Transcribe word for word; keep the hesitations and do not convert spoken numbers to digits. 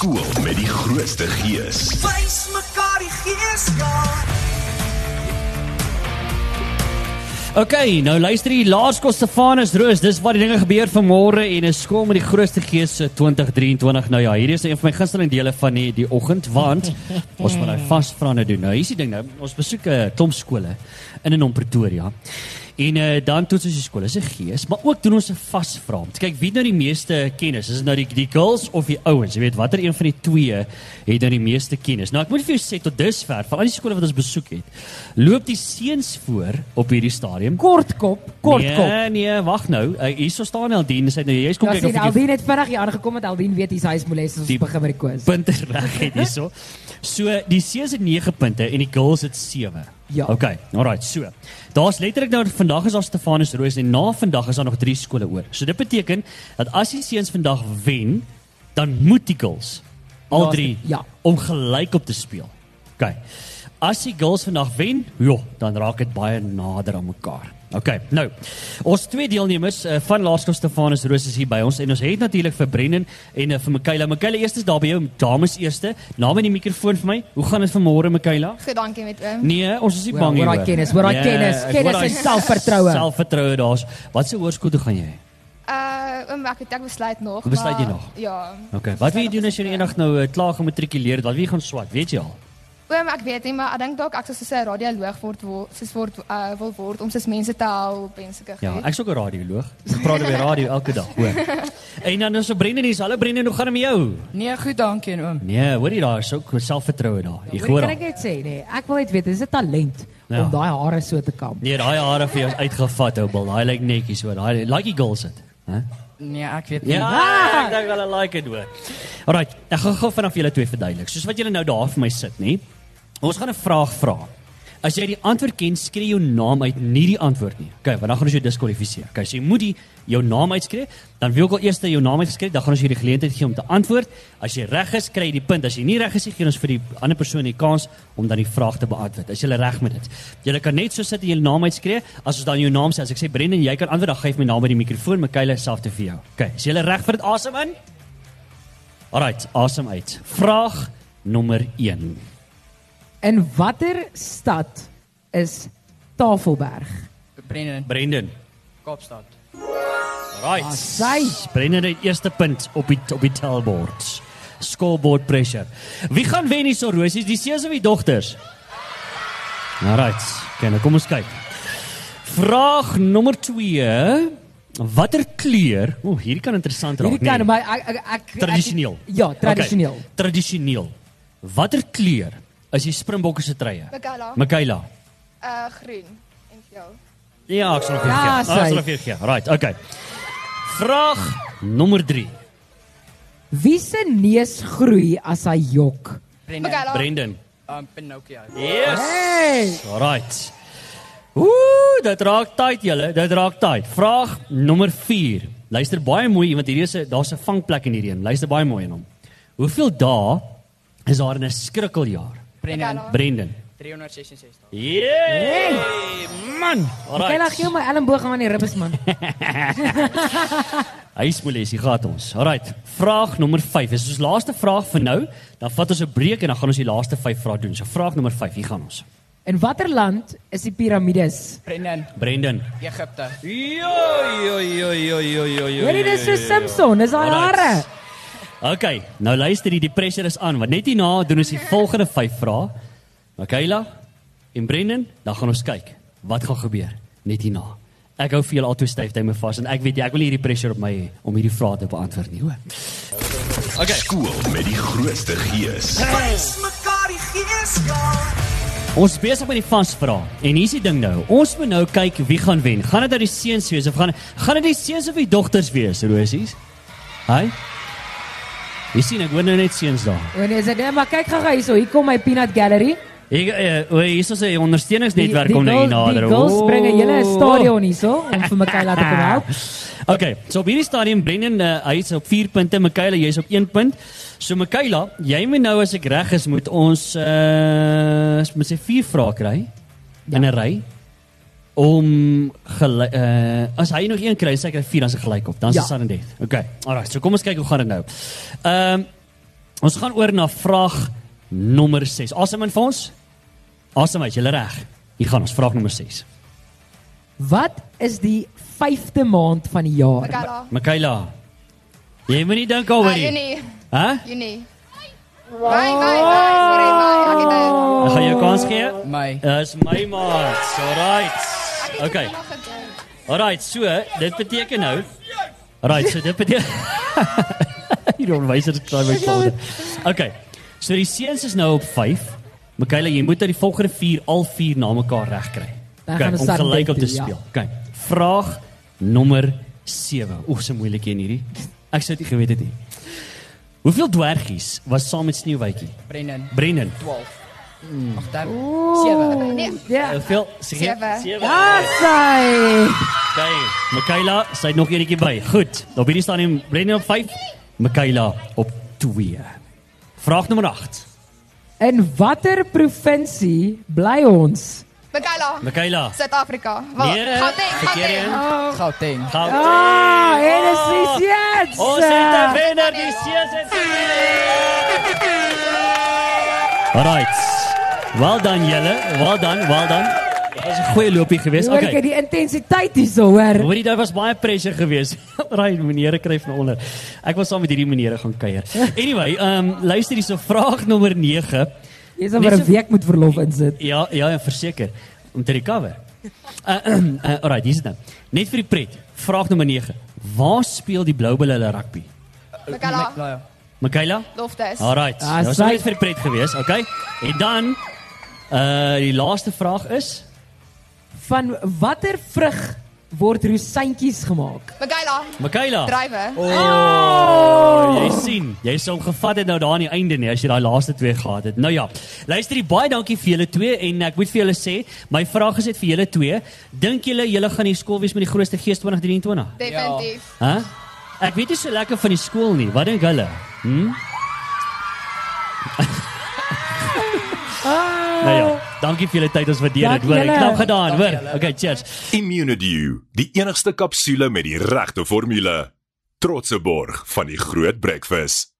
Skool met die grootste gees. Wys mekaar die gees, ja. Ok, nou luister die Laerskool Stefanus Roos, dis wat die dinge gebeur vanmôre en 'n skool met die grootste gees twintig drieëntwintig. Nou ja, hierdie is een van my gunsteling dele van die, die oggend, want ons moet nou vasvrae doen. Nou, hier is die ding nou, ons besoek 'n klomp skole in en om Pretoria. En uh, dan toets ons die skole se gees, maar ook doen ons 'n vasvrae. Kyk, wie het nou die meeste kennis? Is dit nou die, die girls of die ouens? Jy weet, watter een van die twee het nou die meeste kennis? Nou, ek moet vir jou sê, tot dusver, van al die skole wat ons besoek het, loop die seuns voor op hierdie stadium. Kortkop, kortkop. Nee, nee, wag nou. Uh, hier so staan Aldien, sê nou, jy's kom Ja, kyk sien, of ek Aldien het vinnig hier aangekom, want Aldien weet hy's huismolest, as Die ons begin met die quiz. punte reg het hierso. So, die seuns het nege punte en die girls het sewe. Ja. Okay, alright, so. Daar's letterlik nou, vandag is daar Stefanus Roos en na vandag is daar nog drie skole oor. So dit beteken, dat as die seuns vandag wen, dan moet die girls, al drie, Ja. om gelyk op te speel. Okay. As die girls vandag wen, jo, dan raak dit baie nader aan mekaar. Okay, nou, ons twee deelnemers uh, van Laerskool Stefanus Roos is hier by ons en ons het natuurlik vir Brendan en uh, vir Michaela. Michaela, eers is daar by jou, dames eerste. Naam in die mikrofoon vir my. Hoe gaan dit vanmôre, Michaela? Goed, dankie met oom. Nee, ons is nie Hoor, bang hoor hier. daai kennis, hoor daai kennis, ek kennis hoor daai en selfvertroue. Selfvertroue daar's. Wat se hoërskool toe gaan jy? Uh, oom, ek het ek besluit nog. Hoe besluit jy maar- nog? Ja. Okay, wat wil jy doen as jy eendag nou uh, klaar gematrikuleer het? Wat wil jy gaan swat? Weet jy al? Oom, ek weet nie, maar ek dink dalk ek sou soos 'n radioloog word wil, soos word uh, wil word om soos mense te help en sulke Ja, goed. ek's ook 'n radioloog. Ek praat oor radio elke dag, hoor. En dan is so Brendan hier. Hallo Brendan, hoe gaan dit met jou? Nee, goed, dankie oom. Nee, hoor jy daar, is ook selfvertroue daar. Jy Hoor, hoor kan al. ek net sê, nee, ek wil net weet, is dit talent Ja. om daai hare so te kam? Nee, daai hare vir jou is uitgevat, ou bil. Daai lyk netjies hoor. Daai like die girls dit. Hè? Nee, ek weet nie. Ja, ek dink hulle like dit hoor. Alright, ek gaan gou vanaf julle twee verduidelik. Soos wat julle nou daar vir my sit, nê? Ons gaan 'n vraag vra. As jy die antwoord ken, skree jou naam uit, nie die antwoord nie. Okay, want dan gaan ons jou diskwalifiseer. Okay, so jy moet die jou naam uitskree, dan wil ek al eers jou naam uitgeskree, dan gaan ons jou die geleentheid gee om te antwoord. As jy reg is, kry jy die punt. As jy nie reg is, gee ons vir die ander persoon die kans om dan die vraag te beantwoord. As jy reg met dit. Jy kan net so sit en jou naam uitskree, as ons dan jou naam sê, as ek sê Brendan, jy kan antwoord, dan gee ek my naam by die mikrofoon, Michaela selfde vir jou. Okay, is jy reg vir dit? Asem in? Alright, asem uit. Vraag nommer een. In watter stad is Tafelberg? Brendan, Brendan. Kaapstad. Right. Sy. Brendan het eerste punt op die op die tellbord. Scoreboard pressure. Wie gaan wen hier so Rosies? Die seuns of die dogters? Alright. Okay, nou kom ons kyk. Vraag nommer twee. Watter kleur? O, hierdie kan interessant raak. Hierdie kan nee. maar ek ek, ek Tradisioneel. Ek, ja, tradisioneel. Okay. Tradisioneel. Watter kleur is die Springbokke se truie? Michaela, Michaela. uh, groen en geel. Ja, ek sal vir jou Ja, gee. Ek sy. sal vir jou gee. Right, okay. Vraag nommer drie. Wie se neus groei as hy jok? Brendan, Michaela, Brendan. um, Pinocchio. Yes. Hey! Alright. Ooh, dit raak tyd julle, dit raak tyd. Vraag nommer vier. Luister baie mooi want hier is 'n daar's 'n vangplek in hierdie een. Luister baie mooi in hom. Hoeveel dae is daar in 'n skrikkeljaar? Brendan, Michaela. Brendan. driehonderdsesenses. Yay! Man. Kyk laat gee my elmboog aan die ribbes man. Hy is molesie, gaat ons. Alright, vraag nommer vyf. Dis ons laaste vraag vir nou. Dan vat ons 'n breek en dan gaan ons die laaste vyf vrae doen. So vraag nommer vyf, hier gaan ons. In watter land is die piramides? Brendan, Brendan. Egipte. Jo jo jo jo jo jo jo. Hoorie dis so Simpson, dis daai Alright. hare. Okay, nou luister jy, die pressure is aan, want net hierna doen ons die volgende vyf vrae. Michaela en Brendan, dan gaan ons kyk wat gaan gebeur net hierna. Ek hou vir julle altyd styf tyd vas en ek weet jy, ek wil nie hierdie pressure op my hê om hierdie vrae te beantwoord nie, hoor. Okay. Skool met die grootste gees. Wys mekaar die gees, ja. Ons is besig met die vasvrae en hier's die ding nou. Ons moet nou kyk wie gaan wen. Gaan dit nou die seuns wees of gaan gaan dit die seuns of die dogters wees, Rosies? Hi. Jy sien ek hoor nou net seuns daar. En is dit maar kyk gou hierso, hier kom my peanut gallery. Ek uh, hier is 'n ondersteuningsnetwerk die om nou hier girls- nader. Die girls bring 'n hele Oh. stadion hierso om vir Michaela te kom help. Okay, so op hierdie stadium Brendan uh, hy is op vier punte, Michaela jy is op een punt. So Michaela, jy moet nou as ek reg is moet ons uh moet sê vier vrae kry Ja. in 'n ry om gely, uh as hy nog een kry, sê ek kry vier dan is dit gelyk op. Dan is Ja. dit sudden death. Okay. Alright, so kom ons kyk hoe gaan dit nou. Ehm um, Ons gaan oor na vraag nommer ses. Asem in vir ons. Asem uit, julle reg. Hier gaan ons, vraag nommer ses. Wat is die vyfde maand van die jaar? Michaela. Michaela, jy moet nie dink oor Ah, nie. Junie. Hæ? Junie. My, my, my, sorry, my. Ek het dit. Ek gaan jou kans gee. My. Dis my maat. Alright. Okay. Alright, so, dit beteken nou. Alright, so dit beteken Hier onderwysers kry my folder. Okay. So die seuns is nou op vyf. Michaela, jy moet uit die volgende vier al vier na mekaar reg kry. Dan Okay, gaan ons om start gelyk op met te toe, ja. speel. Okay. Vraag nommer sewe. Oeg, so moeilik een hierdie. Ek sou dit geweet het nie. Hoeveel dwergies was saam met Sneeuwwitjie? Brennan. Brennan. twaalf. Ag, daar. sewe. Nee. Ja. Hoeveel? Sê jy? Sewe. Sewe. Ja, sy. Okay, Michaela, sy het nog enetjie by. Goed. Op hierdie staan hy Brennan op vyf, Michaela op twee. Vraag nommer agt. In watter provinsie bly ons? Michaela. Michaela. Suid-Afrika. Wel, Nee, Gauteng, verkeerde een. Gauteng. Gauteng. Gauteng. Ah, en is die seuns. Ons het 'n wenner, die seuns het gewen. Alright. Well done julle. Well done, well done. Dit was 'n goeie loopie geweest. Hoor ek Okay. die intensiteit hier so, hoor. Hoorie, daar was baie pressure geweest. Right, meneere kry van onder. Ek wil saam met hierdie meneere gaan kuier. Anyway, ehm um, luister hierso, vraag nommer nege. Jy sal vir 'n week moet verlof insit. Ja, ja, ja, verseker om te recover. Uh, uh, alright, hier is dit nou. Net vir die pret. Vraag nommer nege. Waar speel die Blou Bulle hulle rugby? Michaela. Ja. Michaela? Loftus. Alright. Ah, Dit was sy- net vir die pret geweest, okay? En dan uh die laaste vraag is Van watter vrug word rosientjies gemaak? Michaela. Michaela. Drywe. Oh, jy sien, jy sou hom gevat het nou daar aan die einde nie as jy daai laaste twee gehad het. Nou ja, luister hier, baie dankie vir julle twee en ek moet vir julle sê, my vraag is net vir julle twee. Dink julle julle gaan die skool wees met die grootste gees twintig drieëntwintig? Definitief. Hæ? Ek weet nie so lekker van die skool nie. Wat dink hulle? Hm? Nou ja, dankie vir julle tyd, ons waardeer dit. Dankie Hoor, julle. knap gedaan, hoor. Okay, cheers. Immunedew, die enigste kapsule met die regte formule. Trotse borg van die Groot Breakfast.